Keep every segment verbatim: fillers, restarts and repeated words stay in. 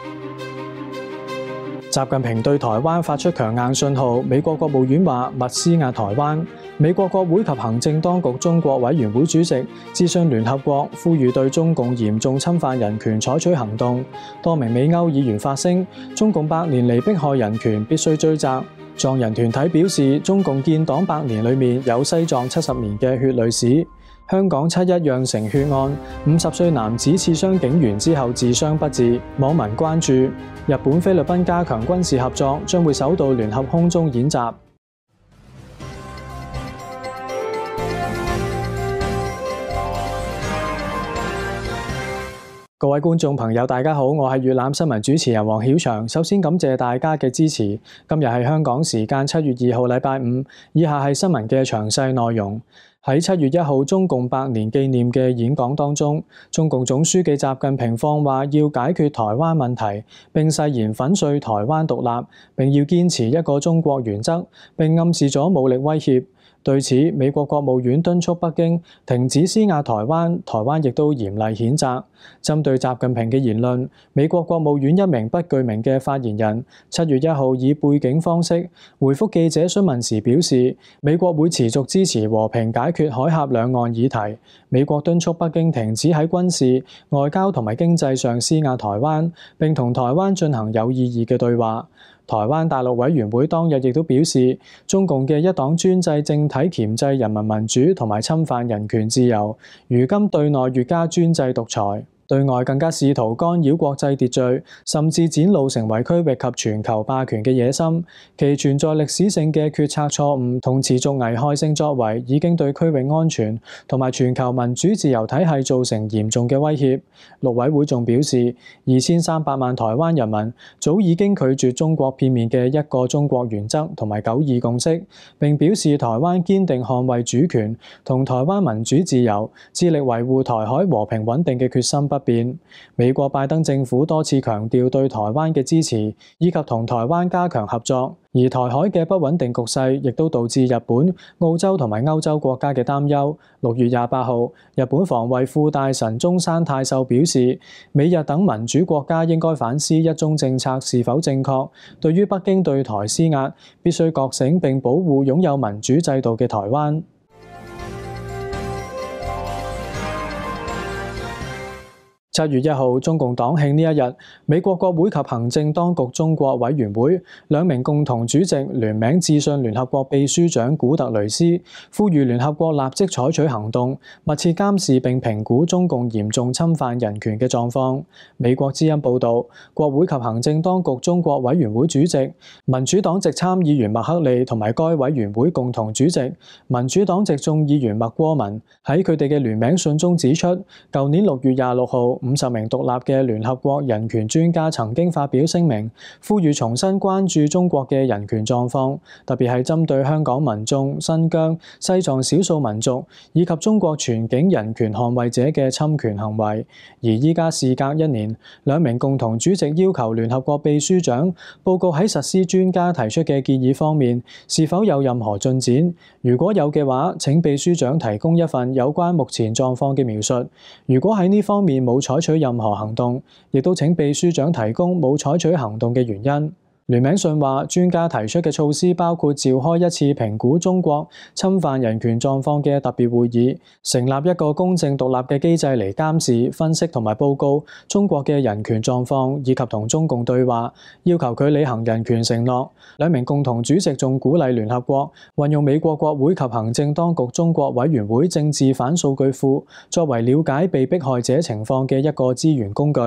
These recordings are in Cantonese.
習近平對台灣發出強硬信號，美國國務院話勿施壓台灣。美國國會及行政當局中國委員會主席諮詢聯合國，呼籲對中共嚴重侵犯人權採取行動。多名美歐議員發聲，中共百年嚟迫害人權必須追責。藏人團體表示，中共建黨百年裏面有西藏七十年嘅血淚史。香港七一釀成血案，五十歲男子刺傷警員之後自傷不治，網民關注。日本、菲律賓加強軍事合作，將會首度聯合空中演習。各位觀眾朋友，大家好，我係粵覽新聞主持人黃曉翔。首先感謝大家嘅支持。今日係香港時間七月二號禮拜五，以下係新聞嘅詳細內容。喺七月一號中共百年紀念嘅演講當中，中共總書記習近平放話要解決台灣問題，並誓言粉碎台灣獨立，並要堅持一個中國原則，並暗示咗武力威脅。對此，美國國務院敦促北京停止施壓台灣，台灣亦都嚴厲譴責。針對習近平嘅言論，美國國務院一名不具名嘅發言人七月一號以背景方式回覆記者詢問時表示，美國會持續支持和平解決海峽兩岸議題。美國敦促北京停止喺軍事、外交同埋經濟上施壓台灣，並同台灣進行有意義嘅對話。台灣大陸委員會當日亦都表示，中共嘅一黨專制政體鉗制人民民主同埋侵犯人權自由，如今對內越加專制獨裁，對外更加試圖干擾國際秩序，甚至展露成為區域及全球霸權嘅野心。其存在歷史性嘅決策錯誤同持續危害性作為，已經對區域安全同埋全球民主自由體系造成嚴重嘅威脅。陸委會仲表示，二千三百萬台灣人民早已經拒絕中國片面嘅一個中國原則同埋九二共識，並表示台灣堅定捍衛主權同台灣民主自由，致力維護台海和平穩定嘅決心不變。美國拜登政府多次強調對台灣嘅支持，以及同台灣加強合作。而台海嘅不穩定局勢，亦都導致日本、澳洲同埋歐洲國家嘅擔憂。六月廿八號，日本防衛副大臣中山泰秀表示，美日等民主國家應該反思一中政策是否正確。對於北京對台施壓，必須覺醒並保護擁有民主制度嘅台灣。七月一號，中共黨慶呢一日，美國國會及行政當局中國委員會兩名共同主席聯名致信聯合國秘書長古特雷斯，呼籲聯合國立即採取行動，密切監視並評估中共嚴重侵犯人權嘅狀況。美國之音報導，國會及行政當局中國委員會主席、民主黨籍參議員麥克利同埋該委員會共同主席、民主黨籍眾議員麥戈文喺佢哋嘅聯名信中指出，舊年六月廿六號，五十名獨立嘅聯合國人權專家曾經發表聲明，呼籲重新關注中國嘅人權狀況，特別係針對香港民眾、新疆、西藏少數民族以及中國全境人權捍衛者嘅侵權行為。而依家事隔一年，兩名共同主席要求聯合國秘書長報告喺實施專家提出嘅建議方面是否有任何進展。如果有嘅話，請秘書長提供一份有關目前狀況嘅描述。如果喺呢方面冇採取任何行動，亦都請秘書長提供冇採取行動嘅原因。聯名信話，專家提出嘅措施包括召開一次評估中國侵犯人權狀況嘅特別會議，成立一個公正獨立嘅機制嚟監視、分析同埋報告中國嘅人權狀況，以及同中共對話，要求佢履行人權承諾。兩名共同主席仲鼓勵聯合國運用美國國會及行政當局中國委員會政治反數據庫，作為了解被迫害者情況嘅一個資源工具。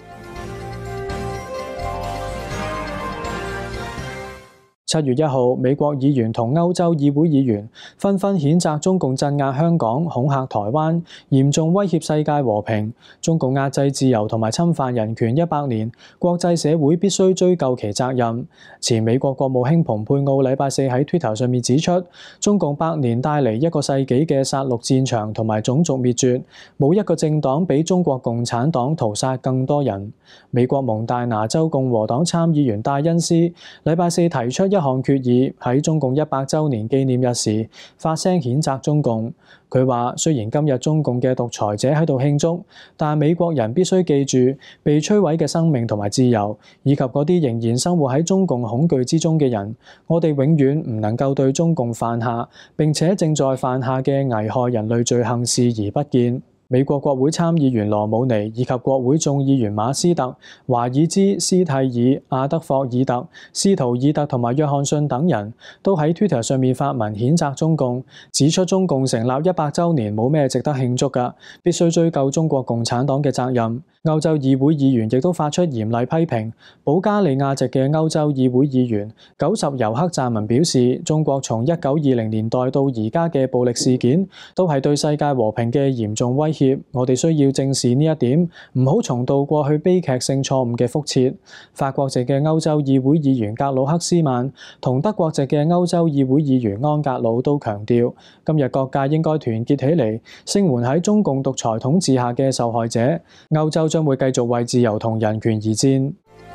七月一號，美國議員同歐洲議會議員紛紛譴責中共鎮壓香港、恐嚇台灣，嚴重威脅世界和平。中共壓制自由同埋侵犯人權一百年，國際社會必須追究其責任。前美國國務卿蓬佩奧禮拜四喺 Twitter 上面指出，中共百年帶嚟一個世紀嘅殺戮戰場同埋種族滅絕，冇一個政黨比中國共產黨屠殺更多人。美國蒙大拿州共和黨參議員戴恩斯禮拜四提出一項決議，喺中共一百週年紀念日時發聲譴責中共。佢話：雖然今日中共嘅獨裁者喺度慶祝，但美國人必須記住被摧毀嘅生命同埋自由，以及嗰啲仍然生活喺中共恐懼之中嘅人。我哋永遠唔能夠對中共犯下並且正在犯下嘅危害人類罪行視而不見。美國國會參議員羅姆尼以及國會眾議員馬斯特、華爾茲、斯蒂爾、阿德霍爾特、斯圖爾特同埋約翰遜等人都喺 Twitter 上面發文譴責中共，指出中共成立一百週年冇咩值得慶祝㗎，必須追究中國共產黨嘅責任。歐洲議會議員亦都發出嚴厲批評。保加利亞籍嘅歐洲議會議員九十尤克撰文表示，中國從一九二零年代到而家嘅暴力事件都係對世界和平嘅嚴重威脅，我哋需要正視呢一點，唔好重蹈過去悲劇性錯誤嘅覆轍。法國籍嘅歐洲議會議員格魯克斯曼同德國籍嘅歐洲議會議員安格魯都強調，今日各界應該團結起嚟，聲援喺中共獨裁統治下嘅受害者。歐洲將會繼續為自由同人權而戰。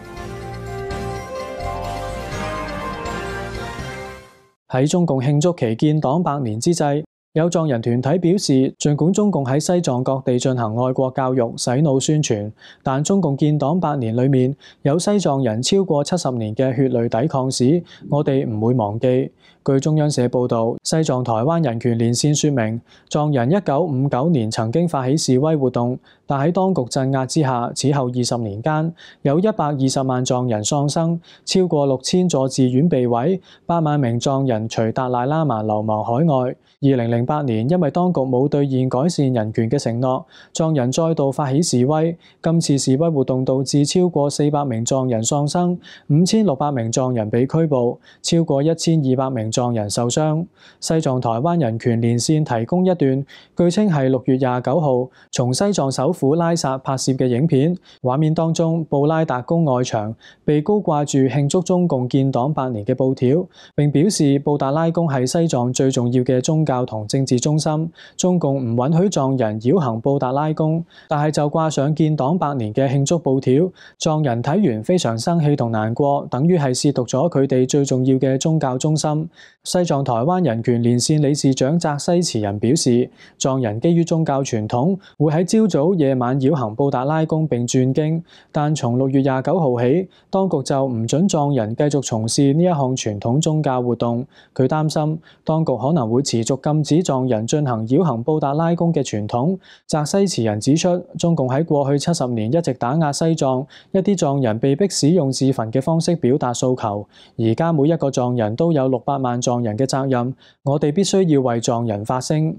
喺中共慶祝其建黨百年之際，有藏人團體表示，儘管中共喺西藏各地進行愛國教育、洗腦宣傳，但中共建黨百年裏面有西藏人超過七十年嘅血淚抵抗史，我哋唔會忘記。據中央社報導，西藏台灣人權連線說明，藏人一九五九年曾經發起示威活動，但喺當局鎮壓之下，此後二十年間有一百二十萬藏人喪生，超過六千座寺院被毀，八萬名藏人隨達賴喇嘛流亡海外。二零零八年，因為當局冇兌現改善人權嘅承諾，藏人再度發起示威。今次示威活動導致超過四百名藏人喪生，五千六百名藏人被拘捕，超過一千二百名藏人受傷。西藏台灣人權連線提供一段據稱係六月廿九號從西藏首府拉薩拍攝嘅影片，畫面當中布拉達宮外牆被高掛住慶祝中共建黨百年嘅布條，並表示布達拉宮係西藏最重要嘅宗教同政治中心，中共唔允許藏人繞行布達拉宮，但係就掛上建黨百年嘅慶祝布條，藏人睇完非常生氣同難過，等於係褻瀆咗佢哋最重要嘅宗教中心。西藏台灣人權連線理事長扎西慈仁表示，藏人基於宗教傳統，會喺朝早、夜晚繞行布達拉宮並轉經，但從六月廿九號起，當局就唔准藏人繼續從事呢一項傳統宗教活動。佢擔心當局可能會持續禁止藏人進行繞行布達拉宮嘅傳統。扎西慈仁指出，中共喺過去七十年一直打壓西藏，一啲藏人被迫使用自焚嘅方式表達訴求。而家每一個藏人都有六百萬藏人嘅責任，我哋必須要為藏人發聲。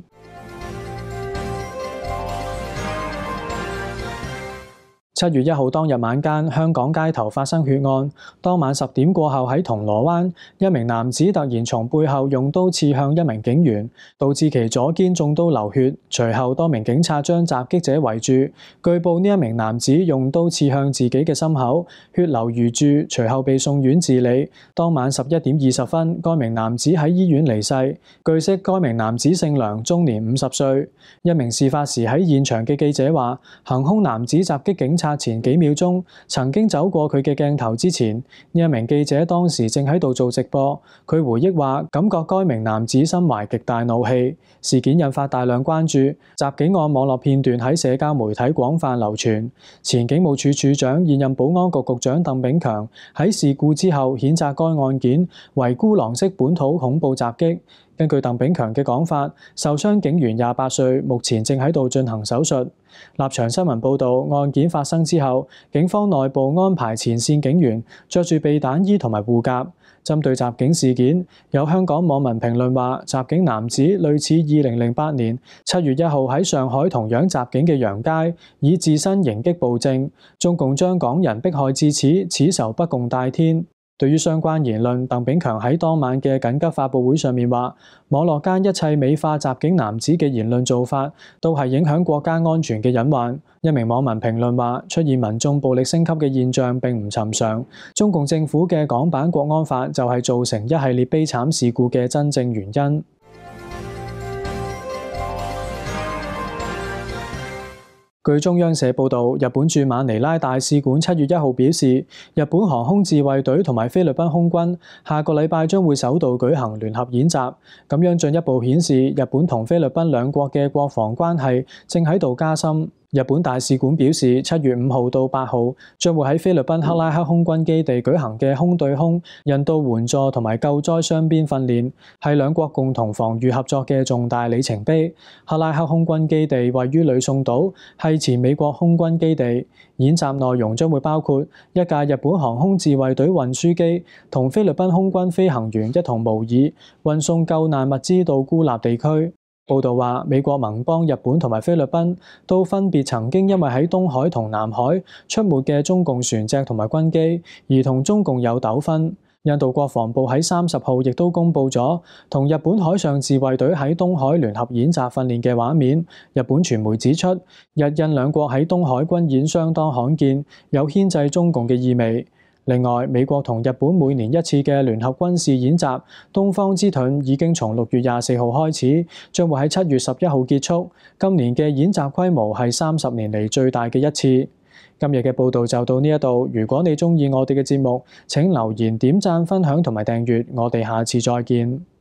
七月一號當日晚間，香港街頭發生血案。當晚十點過後喺銅鑼灣，一名男子突然從背後用刀刺向一名警員，導致其左肩中刀流血。隨後多名警察將襲擊者圍住。據報呢一名男子用刀刺向自己嘅心口，血流如注，隨後被送院治理。當晚十一點二十分，該名男子喺醫院離世。據悉，該名男子姓梁，終年五十歲。一名事發時喺現場嘅記者話，行兇男子襲擊警察前幾秒鐘曾經走過佢嘅鏡頭之前，呢一名記者當時正喺度做直播。佢回憶話，感覺該名男子心懷極大怒氣。事件引發大量關注，襲警案網絡片段喺社交媒體廣泛流傳。前警務處處長、現任保安局局長鄧炳強喺事故之後譴責該案件為孤狼式本土恐怖襲擊。根據鄧炳強嘅講法，受傷警員廿八歲，目前正喺度進行手術。立場新聞報導，案件發生之後，警方內部安排前線警員着住避彈衣同埋護甲。針對襲警事件，有香港網民評論話，襲警男子類似二零零八年七月一號喺上海同樣襲警嘅楊佳，以自身迎擊暴政。中共將港人迫害至此，此仇不共戴天。對於相關言論，鄧炳強喺當晚嘅緊急發佈會上面話，網絡間一切美化襲警男子嘅言論做法，都係影響國家安全嘅隱患。一名網民評論話，出現民眾暴力升級嘅現象並唔尋常，中共政府嘅港版國安法就係造成一系列悲慘事故嘅真正原因。 據中央社報導，日本駐馬尼拉大使館七月一號表示，日本航空自衛隊同埋菲律賓空軍下個禮拜將會首度舉行聯合演習，咁樣進一步顯示日本同菲律賓兩國嘅國防關係正喺度加深。日本大使館表示，七月五號到八號將會喺菲律賓克拉克空軍基地舉行嘅空對空人道援助同埋救災雙邊訓練，係兩國共同防禦合作嘅重大里程碑。克拉克空軍基地位於呂宋島，係前美國空軍基地。演習內容將會包括一架日本航空自衛隊運輸機同菲律賓空軍飛行員一同模擬運送救難物資到孤立地區。報道話，美國盟邦日本同埋菲律賓都分別曾經因為喺東海同南海出沒嘅中共船隻同埋軍機而同中共有糾紛。印度國防部喺三十號亦都公布咗同日本海上自衛隊喺東海聯合演習訓練嘅畫面。日本傳媒指出，日印兩國喺東海軍演相當罕見，有牽制中共嘅意味。另外，美國同日本每年一次嘅聯合軍事演習東方之盾已經從六月廿四號開始，將會喺七月十一號結束。今年嘅演習規模係三十年嚟最大嘅一次。今日嘅報道就到呢一度。如果你鍾意我哋嘅節目，請留言、點讚、分享同埋訂閱。我哋下次再見。